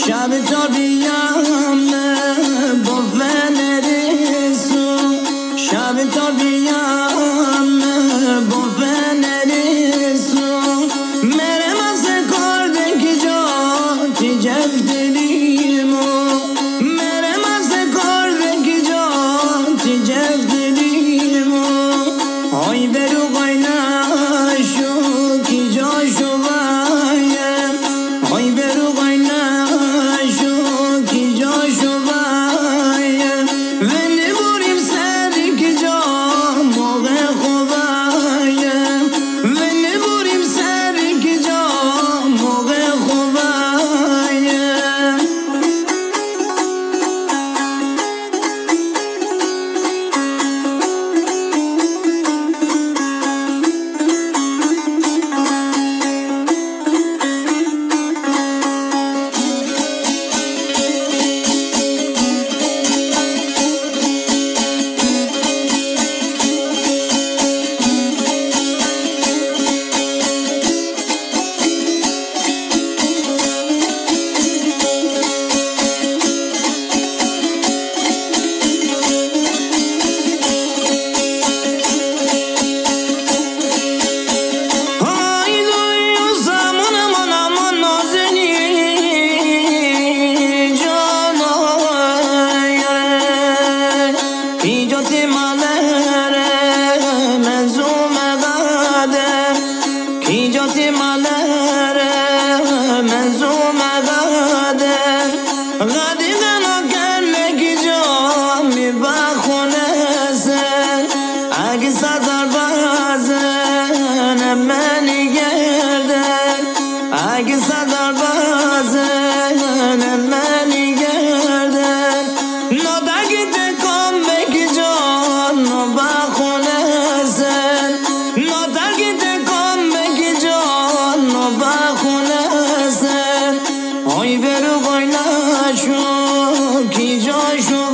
شب تا بیام با فنریسو شب تا بیام با فنریسو میره مزه کرده که جا تی جفتلیمو میره مزه کرده که جا تی جفتلیمو های برو قایناشو کی جاشو بایم های برو قایناشو کی جاشو بایم ونی بریم سری که جا موقع خوبایم ونی بریم سری که جا موقع خوبایم جاتی مالره منظوم غاده غادی غنا کنه کی جا می بخونه سن اگه سازار بازن منی گردن اگه سازار بازن منی گردن نادگی تکم بکی جا نو بخونه سن نادگی تکم بکی جا نو بخونه سن ای برو قایناشو کی جاشو